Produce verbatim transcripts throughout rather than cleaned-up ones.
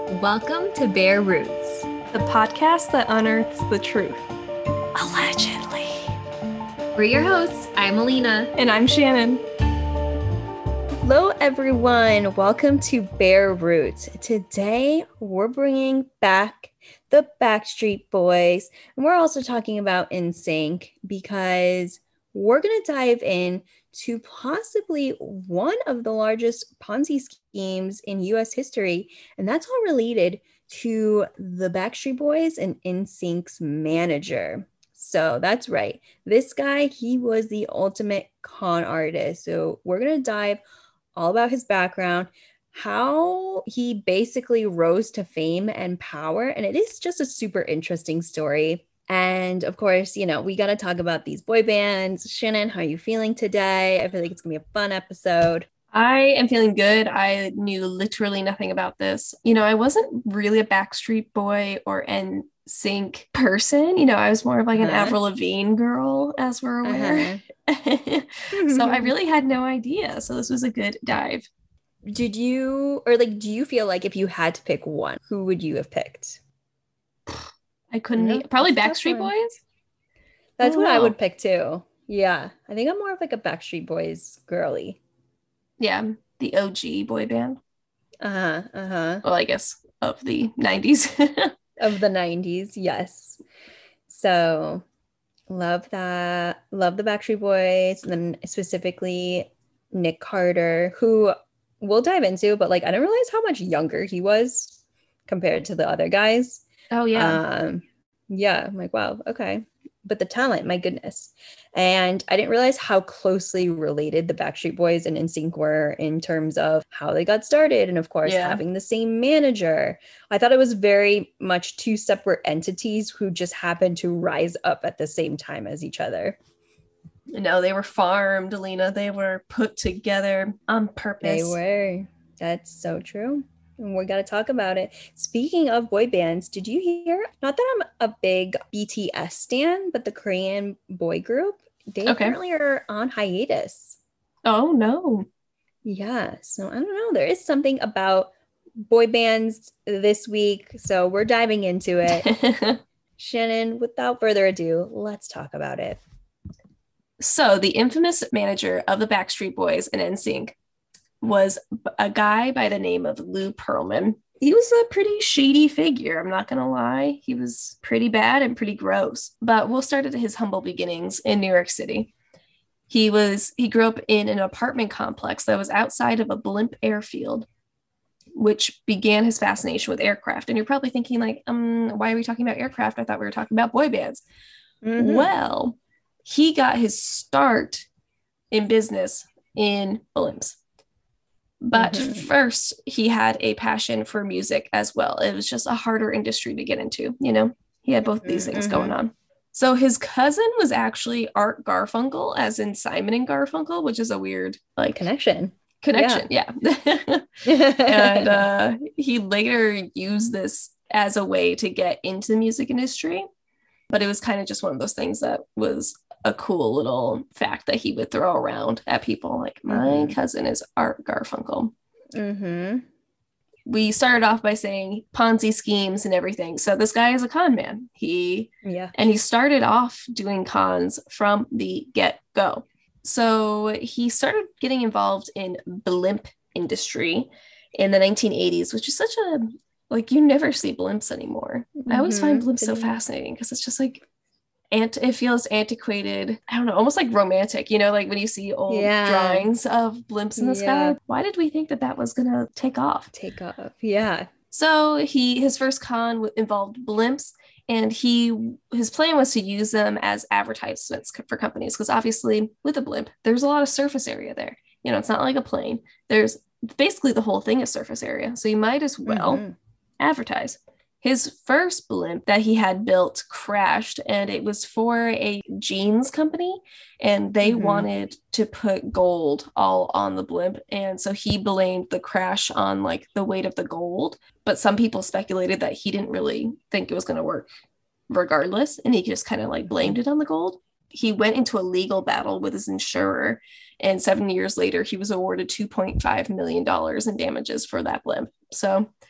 Welcome to Bare Roots, the podcast that unearths the truth. Allegedly. We're your hosts. I'm Alina. And I'm Shannon. Hello, everyone. Welcome to Bare Roots. Today, we're bringing back the Backstreet Boys. And we're also talking about N Sync because we're going to dive in to possibly one of the largest Ponzi schemes in U S history. And that's all related to the Backstreet Boys and N Sync's manager. So that's right. This guy, he was the ultimate con artist. So we're going to dive all about his background, how he basically rose to fame and power. And it is just a super interesting story. And of course, you know, we got to talk about these boy bands. Shannon, how are you feeling today? I feel like it's going to be a fun episode. I am feeling good. I knew literally nothing about this. You know, I wasn't really a Backstreet Boy or N Sync person. You know, I was more of like uh-huh. an Avril Lavigne girl, as we're aware. Uh-huh. So I really had no idea. So this was a good dive. Did you, or like, do you feel like if you had to pick one, who would you have picked? I couldn't, no, probably Backstreet Boys. That's what know. I would pick too. Yeah. I think I'm more of like a Backstreet Boys girly. Yeah. The O G boy band. Uh-huh. Uh-huh. Well, I guess of the nineties. Of the nineties. Yes. So love that. Love the Backstreet Boys. And then specifically Nick Carter, who we'll dive into, but like, I didn't realize how much younger he was compared to the other guys. Oh, yeah. Um, yeah, I'm like, wow, okay. But the talent, my goodness. And I didn't realize how closely related the Backstreet Boys and N Sync were in terms of how they got started. And of course, yeah. having the same manager. I thought it was very much two separate entities who just happened to rise up at the same time as each other. No, they were farmed, Alina. They were put together on purpose. They were. That's so true. And we got to talk about it. Speaking of boy bands, did you hear? Not that I'm a big B T S stan, but the Korean boy group, they okay. apparently are on hiatus. Oh, no. Yeah. So I don't know. There is something about boy bands this week. So we're diving into it. Shannon, without further ado, let's talk about it. So the infamous manager of the Backstreet Boys and N Sync was a guy by the name of Lou Pearlman. He was a pretty shady figure, I'm not going to lie. He was pretty bad and pretty gross. But we'll start at his humble beginnings in New York City. He was he grew up in an apartment complex that was outside of a blimp airfield, which began his fascination with aircraft. And you're probably thinking like, um, why are we talking about aircraft? I thought we were talking about boy bands. Mm-hmm. Well, he got his start in business in blimps. But mm-hmm. first, he had a passion for music as well. It was just a harder industry to get into, you know? He had both these things mm-hmm. going on. So his cousin was actually Art Garfunkel, as in Simon and Garfunkel, which is a weird, like... Connection. Connection, yeah. yeah. And uh, he later used this as a way to get into the music industry. But it was kind of just one of those things that was a cool little fact that he would throw around at people, like, my mm-hmm. cousin is Art Garfunkel. Mm-hmm. We started off by saying Ponzi schemes and everything. So this guy is a con man. He yeah, and he started off doing cons from the get-go. So he started getting involved in blimp industry in the nineteen eighties, which is such a, like, you never see blimps anymore. Mm-hmm. I always find blimps so fascinating because it's just like, and it feels antiquated. I don't know, almost like romantic, you know, like when you see old yeah. drawings of blimps in the yeah. sky. Why did we think that that was going to take off? Take off. Yeah. So he, his first con w- involved blimps, and he, his plan was to use them as advertisements for companies. Because obviously with a blimp, there's a lot of surface area there. You know, it's not like a plane. There's basically the whole thing is surface area. So you might as well mm-hmm. advertise. His first blimp that he had built crashed, and it was for a jeans company, and they mm-hmm. wanted to put gold all on the blimp. And so he blamed the crash on like the weight of the gold. But some people speculated that he didn't really think it was going to work regardless. And he just kind of like blamed it on the gold. He went into a legal battle with his insurer, and seven years later, he was awarded two point five million dollars in damages for that blimp. So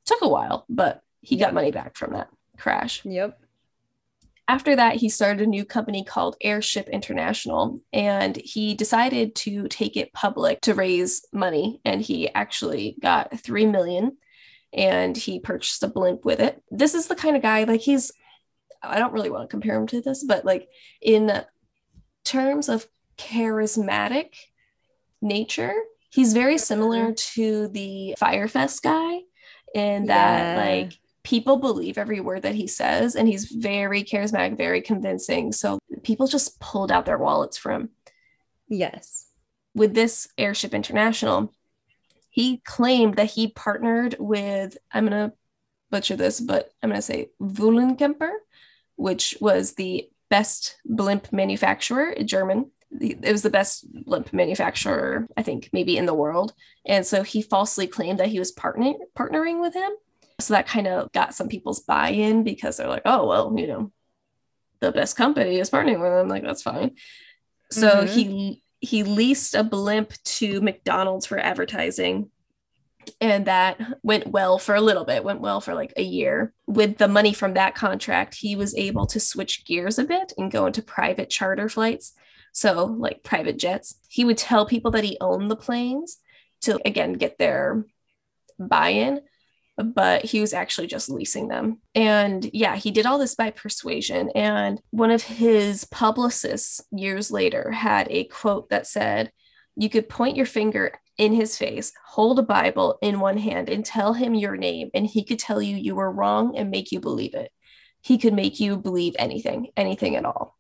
Took a while, but he Yep. got money back from that crash. Yep. After that, he started a new company called Airship International, and he decided to take it public to raise money. And he actually got three million dollars, and he purchased a blimp with it. This is the kind of guy, like he's, I don't really want to compare him to this, but like in terms of charismatic nature, he's very similar to the Firefest guy in that Yeah. like people believe every word that he says, and he's very charismatic, very convincing. So people just pulled out their wallets for him. Yes. With this Airship International, he claimed that he partnered with, I'm going to butcher this, but I'm going to say Vulenkemper, which was the best blimp manufacturer, German. It was the best blimp manufacturer, I think, maybe in the world. And so he falsely claimed that he was partnering partnering with him. So that kind of got some people's buy-in, because they're like, oh, well, you know, the best company is partnering with him. Like, that's fine. So Mhm. he he leased a blimp to McDonald's for advertising. And that went well for a little bit, went well for like a year. With the money from that contract, he was able to switch gears a bit and go into private charter flights. So like private jets. He would tell people that he owned the planes to, again, get their buy-in, but he was actually just leasing them. And yeah, he did all this by persuasion. And one of his publicists years later had a quote that said, you could point your finger in his face, hold a Bible in one hand, and tell him your name, and he could tell you you were wrong and make you believe it. He could make you believe anything, anything at all.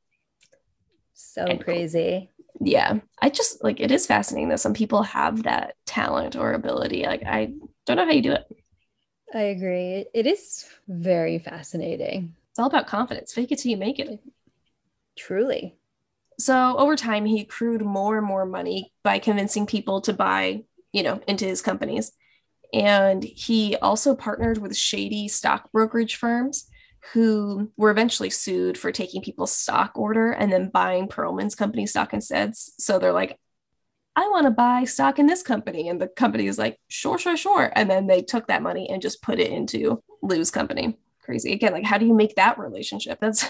So And crazy. Yeah, I just like, it is fascinating that some people have that talent or ability. Like, I don't know how you do it. I agree. It is very fascinating. It's all about confidence. Fake it till you make it. Truly. So over time, he accrued more and more money by convincing people to buy, you know, into his companies. And he also partnered with shady stock brokerage firms who were eventually sued for taking people's stock order and then buying Perlman's company stock instead. So they're like, I want to buy stock in this company. And the company is like, sure, sure, sure. And then they took that money and just put it into Lou's company. Crazy. Again, like, how do you make that relationship? That's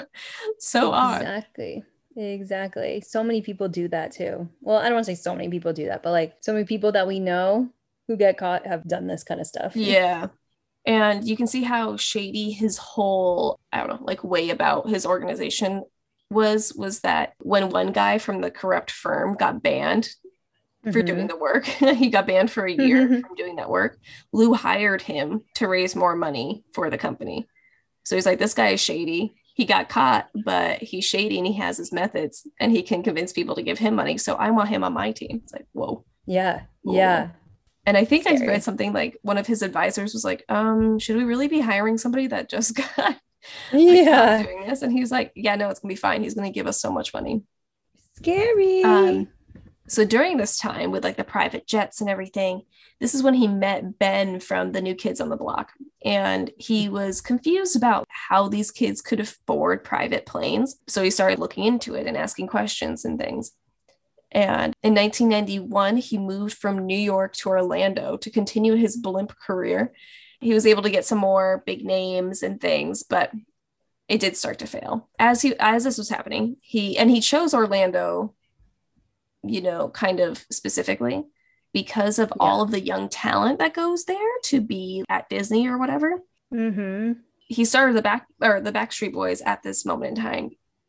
so odd. Exactly. Exactly. So many people do that too. Well, I don't want to say so many people do that, but like so many people that we know who get caught have done this kind of stuff. Yeah. And you can see how shady his whole, I don't know, like way about his organization was, was that when one guy from the corrupt firm got banned for Mhm. doing the work, he got banned for a year from doing that work. Lou hired him to raise more money for the company. So he's like, this guy is shady. He got caught, but he's shady and he has his methods and he can convince people to give him money. So I want him on my team. It's like, whoa. Yeah. Whoa. Yeah. And I think I Scary. read something like one of his advisors was like, um, should we really be hiring somebody that just got like, Yeah. caught doing this? And he was like, yeah, no, it's gonna be fine. He's gonna give us so much money. Scary. Um, so during this time with like the private jets and everything, this is when he met Ben from the New Kids on the Block. And he was confused about how these kids could afford private planes. So he started looking into it and asking questions and things. And in nineteen ninety-one, he moved from New York to Orlando to continue his blimp career. He was able to get some more big names and things, but it did start to fail. As he as this was happening, he and he chose Orlando, you know, kind of specifically because of Yeah. all of the young talent that goes there to be at Disney or whatever. Mm-hmm. He started the back or the Backstreet Boys at this moment in time.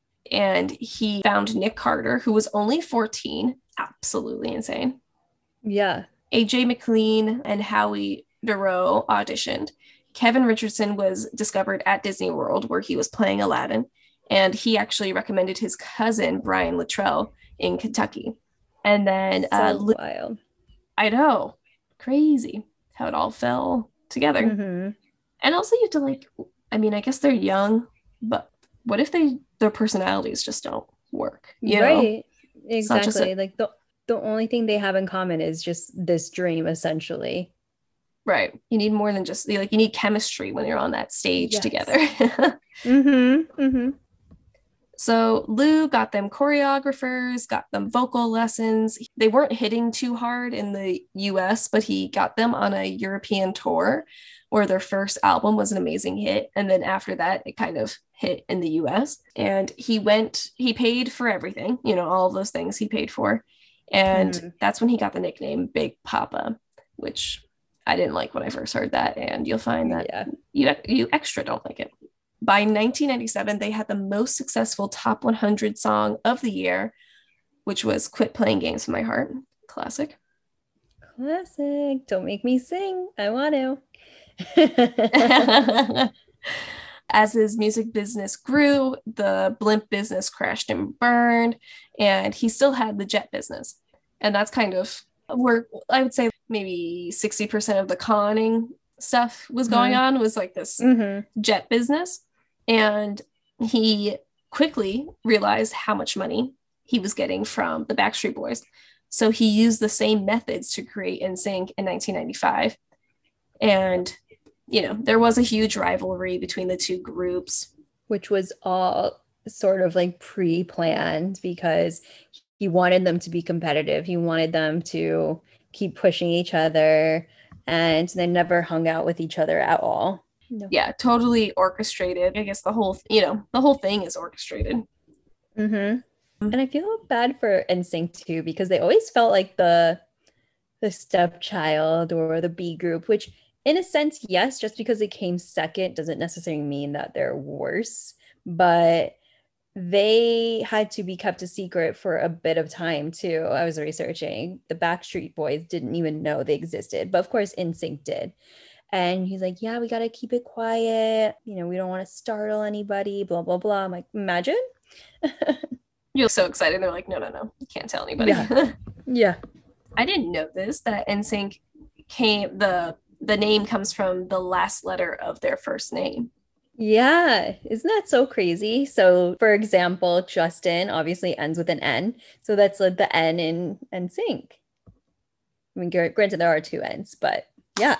And he found Nick Carter, who was only fourteen, absolutely insane. Yeah. A J McLean and Howie Dorough auditioned. Kevin Richardson was discovered at Disney World, where he was playing Aladdin. And he actually recommended his cousin, Brian Luttrell, in Kentucky. And then, So uh, Lou- wild. I know, crazy how it all fell together. Mm-hmm. And also you have to like, I mean, I guess they're young, but what if they their personalities just don't work? You know? Right. It's not just Exactly. a- Like the the only thing they have in common is just this dream, essentially. Right. You need more than just like you need chemistry when you're on that stage Yes. together. Mm-hmm. Mm-hmm. So Lou got them choreographers, got them vocal lessons. They weren't hitting too hard in the U S, but he got them on a European tour where their first album was an amazing hit. And then after that, it kind of hit in the U S. And he went, he paid for everything, you know, all of those things he paid for. And mm. that's when he got the nickname Big Papa, which I didn't like when I first heard that. And you'll find that yeah. you, you extra don't like it. By nineteen ninety-seven, they had the most successful top one hundred song of the year, which was Quit Playing Games with My Heart. Classic. Classic. Don't make me sing. I want to. As his music business grew, the blimp business crashed and burned, and he still had the jet business. And that's kind of where I would say maybe sixty percent of the conning stuff was going mm-hmm. on, was like this mm-hmm. jet business. And he quickly realized how much money he was getting from the Backstreet Boys. So he used the same methods to create N Sync in nineteen ninety-five. And, you know, there was a huge rivalry between the two groups. Which was all sort of like pre-planned because he wanted them to be competitive. He wanted them to keep pushing each other, and they never hung out with each other at all. No. Yeah, totally orchestrated. I guess the whole, you know, the whole thing is orchestrated. Mm-hmm. And I feel bad for N Sync too, because they always felt like the the stepchild or the B group, which in a sense, yes, just because they came second doesn't necessarily mean that they're worse, but they had to be kept a secret for a bit of time too. I was researching. The Backstreet Boys didn't even know they existed, but of course N Sync did. And he's like, yeah, we got to keep it quiet. You know, we don't want to startle anybody, blah, blah, blah. I'm like, imagine. You're so excited. They're like, no, no, no. You can't tell anybody. Yeah. yeah. I didn't know this, that N Sync came, the, the name comes from the last letter of their first name. Yeah. Isn't that so crazy? So, for example, Justin obviously ends with an N. So that's like the N in N Sync. I mean, granted, there are two N's, but yeah.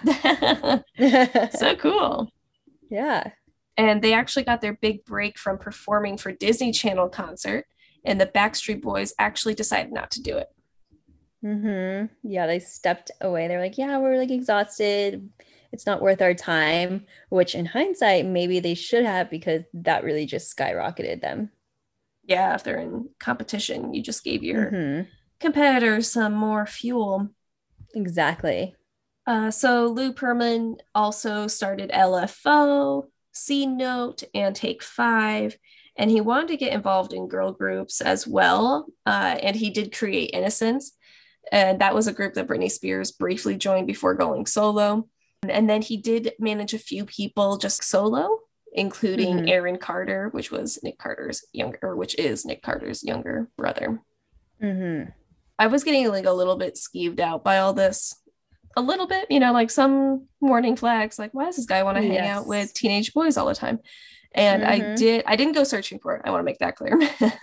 So cool. Yeah. And they actually got their big break from performing for Disney Channel concert, and the Backstreet Boys actually decided not to do it. Mm-hmm. Yeah, they stepped away. They're like, yeah, we're like exhausted. It's not worth our time, which in hindsight, maybe they should have, because that really just skyrocketed them. Yeah, if they're in competition, you just gave your mm-hmm. competitors some more fuel. Exactly. Uh, so Lou Pearlman also started L F O, C Note, and Take Five, and he wanted to get involved in girl groups as well. Uh, and he did create Innocence, and that was a group that Britney Spears briefly joined before going solo. And then he did manage a few people just solo, including mm-hmm. Aaron Carter, which was Nick Carter's younger, or which is Nick Carter's younger brother. Mm-hmm. I was getting like a little bit skeeved out by all this. A little bit, you know, like some warning flags, like, why does this guy want to hang yes. out with teenage boys all the time? And mm-hmm. I did, I didn't go searching for it. I want to make that clear.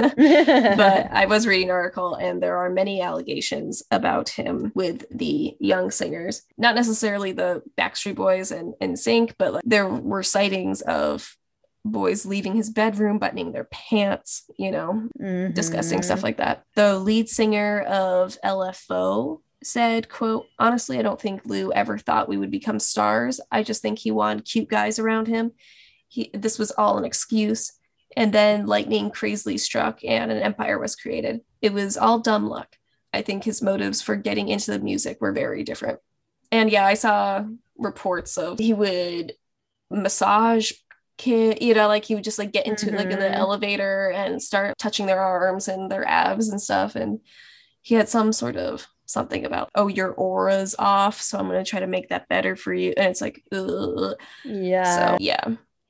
But I was reading an article, and there are many allegations about him with the young singers, not necessarily the Backstreet Boys and N Sync, but like there were sightings of boys leaving his bedroom, buttoning their pants, you know, mm-hmm. disgusting stuff like that. The lead singer of L F O said, quote, honestly, I don't think Lou ever thought we would become stars. I just think he wanted cute guys around him. He, this was all an excuse. And then lightning crazily struck and an empire was created. It was all dumb luck. I think his motives for getting into the music were very different. And yeah, I saw reports of he would massage kid, you know, like he would just like get into mm-hmm. like in the elevator and start touching their arms and their abs and stuff. And he had some sort of something about, oh, your aura's off, so I'm going to try to make that better for you. And it's like, ugh. Yeah. So yeah.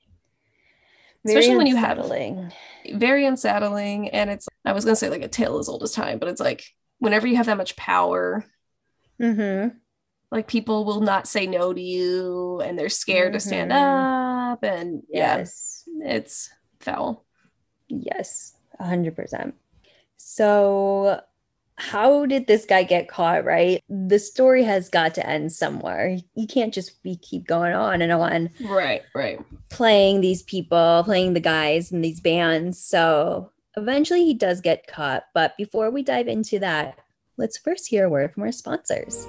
Very Especially when you unsettling. have very unsettling. And it's, I was going to say like a tale as old as time, but it's like whenever you have that much power, mm-hmm. like people will not say no to you, and they're scared mm-hmm. to stand up. And yes, yeah, it's foul. Yes, one hundred percent. So how did this guy get caught, right? The story has got to end somewhere. You can't just be keep going on and on. Right, right. Playing these people, playing the guys in these bands. So eventually he does get caught. But before we dive into that, let's first hear a word from our sponsors.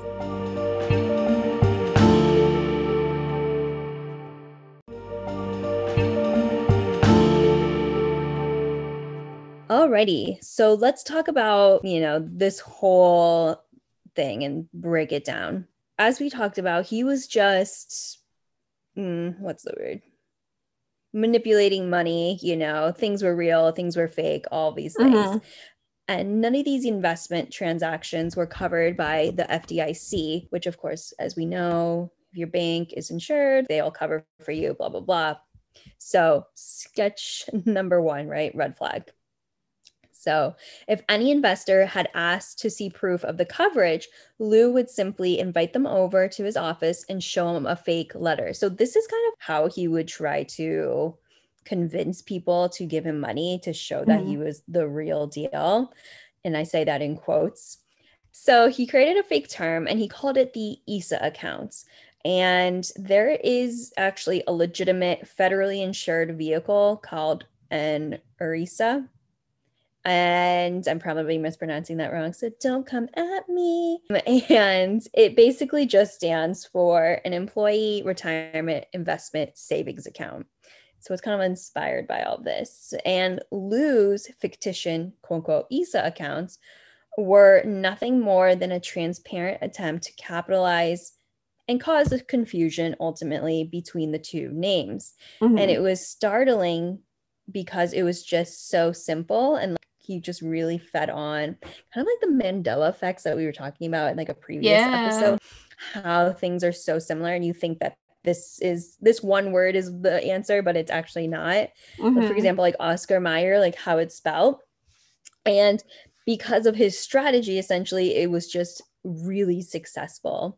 Alrighty, so let's talk about, you know, this whole thing and break it down. As we talked about, he was just, mm, what's the word? Manipulating money, you know, things were real, things were fake, all these things. Mm-hmm. And none of these investment transactions were covered by the F D I C, which of course, as we know, if your bank is insured, they all cover for you, blah, blah, blah. So sketch number one, right? Red flag. So if any investor had asked to see proof of the coverage, Lou would simply invite them over to his office and show them a fake letter. So this is kind of how he would try to convince people to give him money to show that mm-hmm. he was the real deal. And I say that in quotes. So he created a fake term and he called it the I S A accounts. And there is actually a legitimate federally insured vehicle called an I R I S A. And I'm probably mispronouncing that wrong, so don't come at me. And it basically just stands for an employee retirement investment savings account. So it's kind of inspired by all this. And Lou's fictitious, quote unquote, I S A accounts were nothing more than a transparent attempt to capitalize and cause a confusion ultimately between the two names. Mm-hmm. And it was startling because it was just so simple and he just really fed on kind of like the Mandela effects that we were talking about in like a previous yeah. episode, how things are so similar and you think that this is this one word is the answer, but it's actually not. Mm-hmm. Like for example, like Oscar Mayer, like how it's spelled. And because of his strategy, essentially, it was just really successful.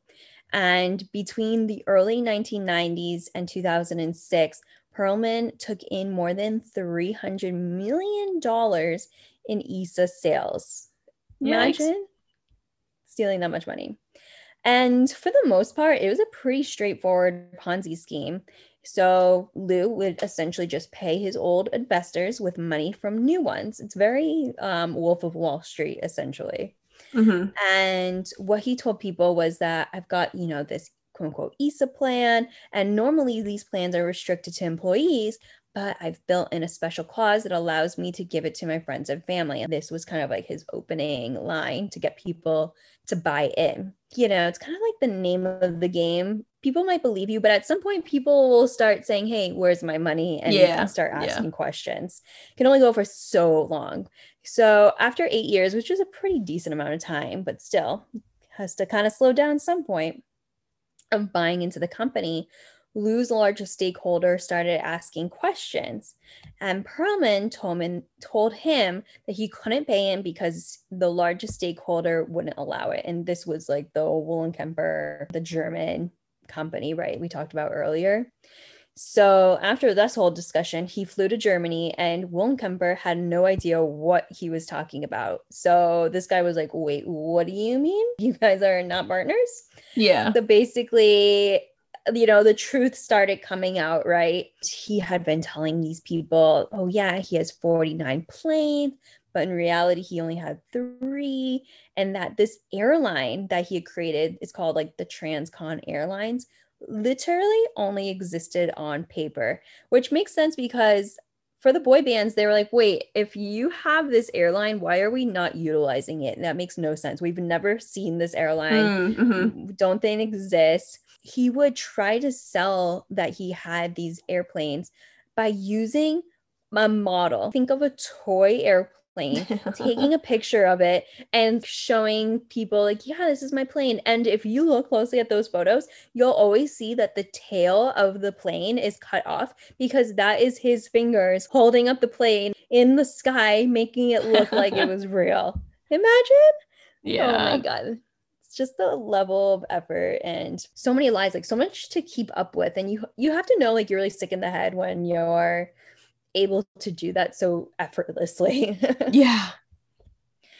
And between the early nineteen nineties and two thousand six, Perlman took in more than three hundred million dollars in I S A sales. Imagine Yikes. stealing that much money. And for the most part, it was a pretty straightforward Ponzi scheme. So Lou would essentially just pay his old investors with money from new ones. It's very um, Wolf of Wall Street, essentially. Mm-hmm. And what he told people was that I've got, you know, this quote unquote I S A plan. And normally these plans are restricted to employees, but I've built in a special clause that allows me to give it to my friends and family. And this was kind of like his opening line to get people to buy in. You know, it's kind of like the name of the game. People might believe you, but at some point people will start saying, hey, where's my money? And yeah. you can start asking yeah. questions. It can only go for so long. So after eight years, which is a pretty decent amount of time, but still has to kind of slow down at some point of buying into the company, Lou's largest stakeholder started asking questions, and Perlman told him, told him that he couldn't pay him because the largest stakeholder wouldn't allow it. And this was like the Wollenkemper, the German company, right? We talked about earlier. So after this whole discussion, he flew to Germany and Wollenkemper had no idea what he was talking about. So this guy was like, wait, what do you mean? You guys are not partners? Yeah. So basically, you know, the truth started coming out, right? He had been telling these people, oh yeah, he has forty-nine planes, but in reality, he only had three. And that this airline that he had created is called like the Transcon Airlines, literally only existed on paper, which makes sense because for the boy bands, they were like, wait, if you have this airline, why are we not utilizing it? And that makes no sense. We've never seen this airline. Mm-hmm. Don't they exist? He would try to sell that he had these airplanes by using a model. Think of a toy airplane, taking a picture of it and showing people like, yeah, this is my plane. And if you look closely at those photos, you'll always see that the tail of the plane is cut off because that is his fingers holding up the plane in the sky, making it look like it was real. Imagine. Yeah. Oh my God. Just the level of effort and so many lies, like so much to keep up with. And you you have to know like you're really sick in the head when you're able to do that so effortlessly. Yeah.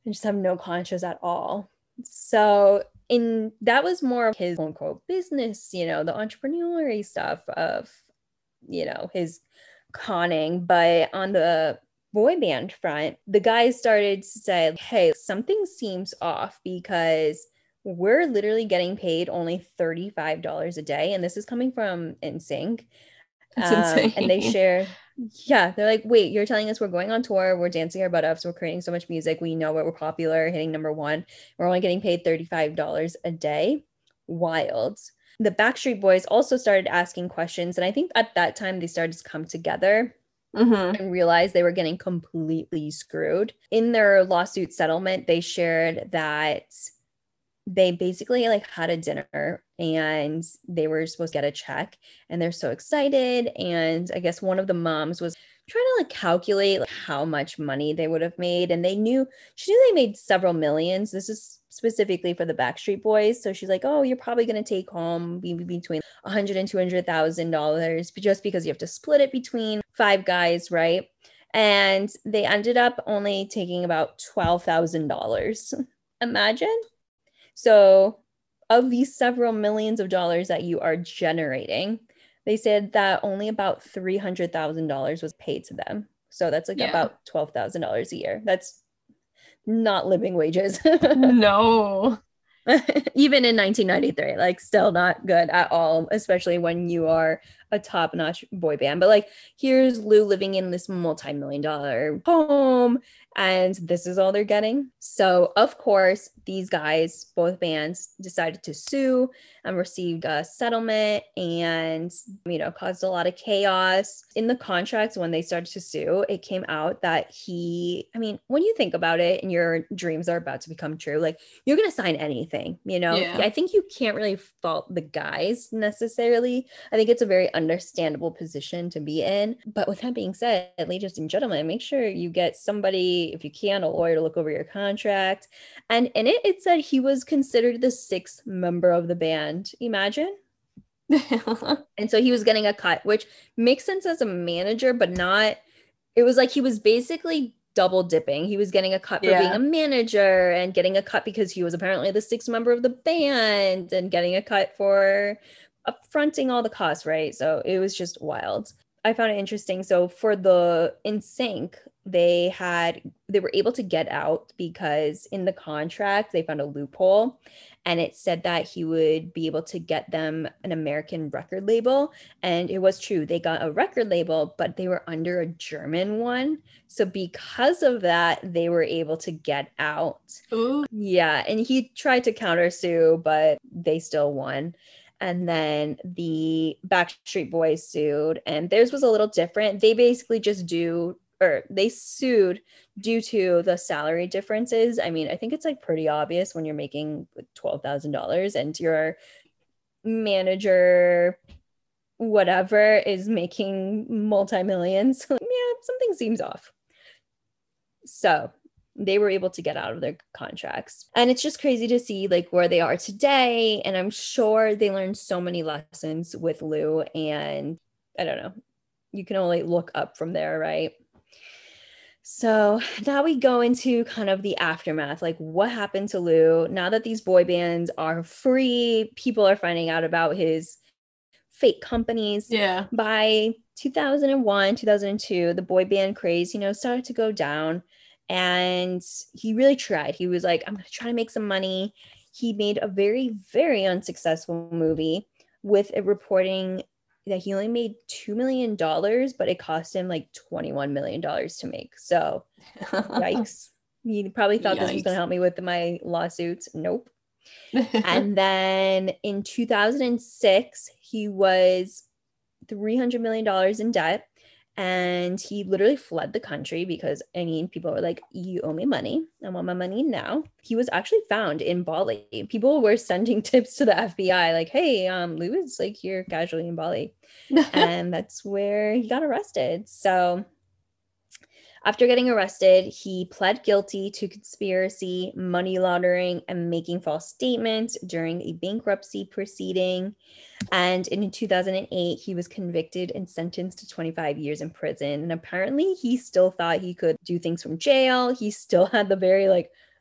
and just have no conscience at all. So in that was more of his quote unquote business, you know, the entrepreneurial stuff of, you know, his conning. But on the boy band front, the guys started to say, hey, something seems off because we're literally getting paid only thirty-five dollars a day. And this is coming from N Sync. That's um, insane. And they share, yeah, they're like, wait, you're telling us we're going on tour, we're dancing our butt off, so we're creating so much music, we know what we're popular, hitting number one, we're only getting paid thirty-five dollars a day. Wild. The Backstreet Boys also started asking questions, and I think at that time they started to come together mm-hmm. and realize they were getting completely screwed. In their lawsuit settlement, they shared that they basically like had a dinner and they were supposed to get a check, and they're so excited. And I guess one of the moms was trying to like calculate like how much money they would have made. And they knew, she knew they made several millions. This is specifically for the Backstreet Boys. So she's like, oh, you're probably going to take home maybe between a hundred and two hundred thousand dollars, just because you have to split it between five guys, right? And they ended up only taking about twelve thousand dollars. Imagine. So of these several millions of dollars that you are generating, they said that only about three hundred thousand dollars was paid to them. So that's like yeah. about twelve thousand dollars a year. That's not living wages. No. Even in nineteen ninety-three, like still not good at all, especially when you are a top-notch boy band. But like, here's Lou living in this multi-million dollar home, and this is all they're getting. So of course, these guys, both bands, decided to sue and received a settlement, and, you know, caused a lot of chaos. In the contracts, when they started to sue, it came out that he, I mean, when you think about it and your dreams are about to become true, like, you're going to sign anything, you know? Yeah. I think you can't really fault the guys necessarily. I think it's a very understandable position to be in. But with that being said, ladies and gentlemen, make sure you get somebody, if you can, a lawyer to look over your contract. And in it, it said he was considered the sixth member of the band. Imagine. And so he was getting a cut, which makes sense as a manager, but not, it was like he was basically double dipping. He was getting a cut for yeah. being a manager, and getting a cut because he was apparently the sixth member of the band, and getting a cut for upfronting all the costs, right? So it was just wild. I found it interesting. So for the N Sync, they had they were able to get out because in the contract they found a loophole, and it said that he would be able to get them an American record label. And it was true, they got a record label, but they were under a German one. So because of that, they were able to get out. Ooh. Yeah, and he tried to countersue, but they still won. And then the Backstreet Boys sued, and theirs was a little different. They basically just do, or they sued due to the salary differences. I mean, I think it's like pretty obvious when you're making twelve thousand dollars and your manager, whatever, is making multi-millions. Yeah, something seems off. So they were able to get out of their contracts. And it's just crazy to see like where they are today. And I'm sure they learned so many lessons with Lou, and I don't know, you can only look up from there, right? So now we go into kind of the aftermath, like what happened to Lou now that these boy bands are free. People are finding out about his fake companies. Yeah. By two thousand one, two thousand two, the boy band craze, you know, started to go down. And he really tried. He was like, I'm going to try to make some money. He made a very, very unsuccessful movie with it reporting that he only made two million dollars, but it cost him like twenty-one million dollars to make. So, yikes. He probably thought yikes. This was going to help me with my lawsuits. Nope. And then in two thousand six, he was three hundred million dollars in debt. And he literally fled the country because, I mean, people were like, you owe me money. I want my money now. He was actually found in Bali. People were sending tips to the F B I like, hey, um, Lou is like here casually in Bali. And that's where he got arrested. So after getting arrested, he pled guilty to conspiracy, money laundering, and making false statements during a bankruptcy proceeding. And in two thousand eight, he was convicted and sentenced to twenty-five years in prison. And apparently he still thought he could do things from jail. He still had the very like,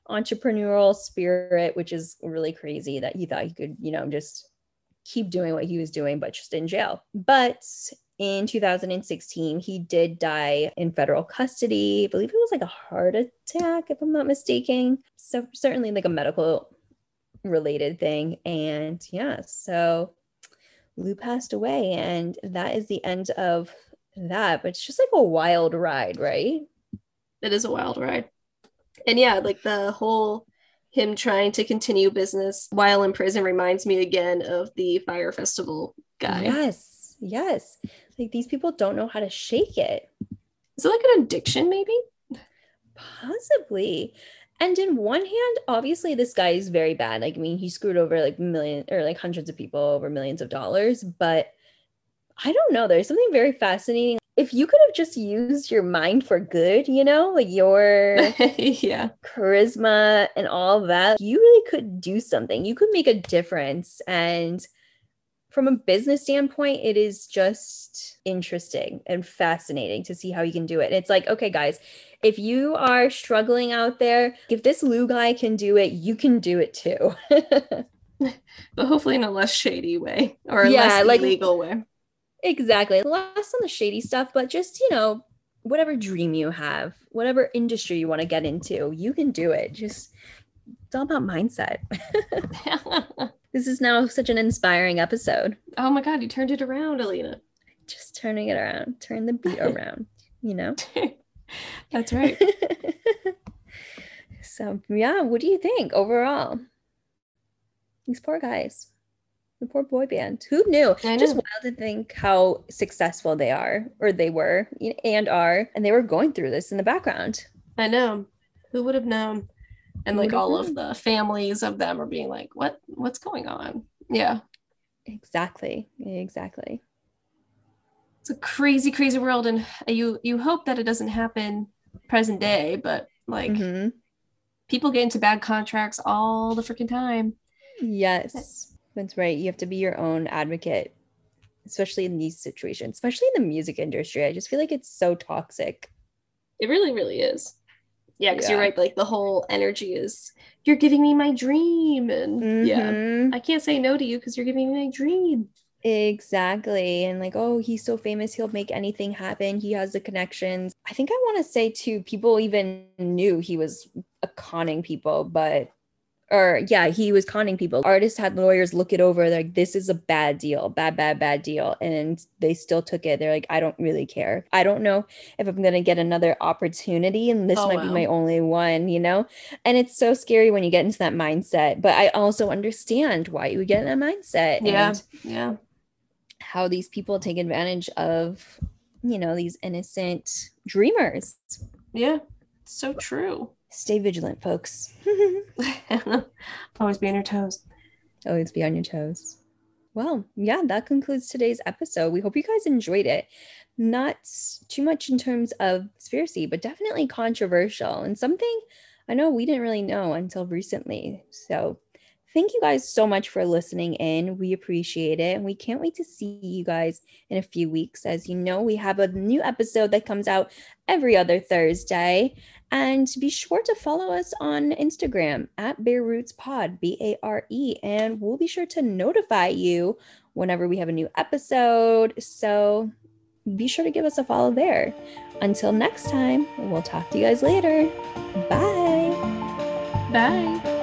entrepreneurial spirit, which is really crazy that he thought he could, you know, just keep doing what he was doing, but just in jail. But in two thousand sixteen, he did die in federal custody. I believe it was like a heart attack, if I'm not mistaken. So certainly like a medical related thing. And yeah, so Lou passed away, and that is the end of that. But it's just like a wild ride, right? It is a wild ride. And yeah, like the whole him trying to continue business while in prison reminds me again of the Fire Festival guy. Yes, yes. Like these people don't know how to shake it. Is it like an addiction, maybe? Possibly. And in one hand, obviously this guy is very bad. Like, I mean, he screwed over like million or like hundreds of people over millions of dollars. But I don't know. There's something very fascinating. If you could have just used your mind for good, you know, like your yeah. charisma and all that, you really could do something. You could make a difference. And from a business standpoint, it is just interesting and fascinating to see how you can do it. And it's like, okay, guys, if you are struggling out there, if this Lou guy can do it, you can do it too. But hopefully in a less shady way or a yeah, less like, illegal way. Exactly. Less on the shady stuff, but just, you know, whatever dream you have, whatever industry you want to get into, you can do it. Just, it's all about mindset. This is now such an inspiring episode. Oh my God, you turned it around, Alina. Just turning it around, turn the beat around, you know? That's right. So, yeah, what do you think overall? These poor guys, the poor boy band. Who knew? Just wild to think how successful they are, or they were and are, and they were going through this in the background. I know. Who would have known? And like all of the families of them are being like, what what's going on? Yeah. Exactly. Exactly. It's a crazy, crazy world. And you you hope that it doesn't happen present day, but like mm-hmm. people get into bad contracts all the freaking time. Yes, that's right. You have to be your own advocate, especially in these situations, especially in the music industry. I just feel like it's so toxic. It really, really is. Yeah, because yeah. you're right. Like the whole energy is, you're giving me my dream. And mm-hmm. yeah, I can't say no to you because you're giving me my dream. Exactly. And like, oh, he's so famous, he'll make anything happen. He has the connections. I think I want to say too, people even knew he was uh, conning people, but or yeah, he was conning people. Artists had lawyers look it over. They're like, this is a bad deal, bad, bad, bad deal. And they still took it. They're like, I don't really care. I don't know if I'm going to get another opportunity. And this oh, might wow. be my only one, you know? And it's so scary when you get into that mindset. But I also understand why you would get in that mindset. Yeah. And yeah. how these people take advantage of, you know, these innocent dreamers. Yeah. So true. Stay vigilant, folks. Always be on your toes. Always be on your toes. Well, yeah, that concludes today's episode. We hope you guys enjoyed it. Not too much in terms of conspiracy, but definitely controversial and something I know we didn't really know until recently. So thank you guys so much for listening in. We appreciate it. And we can't wait to see you guys in a few weeks. As you know, we have a new episode that comes out every other Thursday. And be sure to follow us on Instagram at Bare Roots Pod, B A R E. And we'll be sure to notify you whenever we have a new episode. So be sure to give us a follow there. Until next time, we'll talk to you guys later. Bye. Bye.